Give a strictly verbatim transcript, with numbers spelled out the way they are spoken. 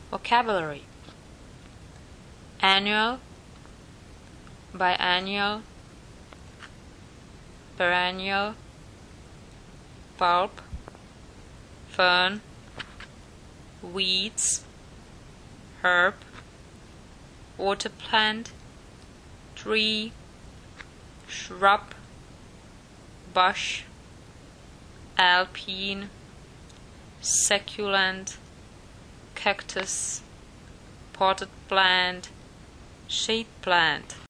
Vocabulary: annual, biennial, perennial, bulb, fern, weeds, herb, water plant, tree, shrub, bush, alpine, succulent, cactus, potted plant, shade plant.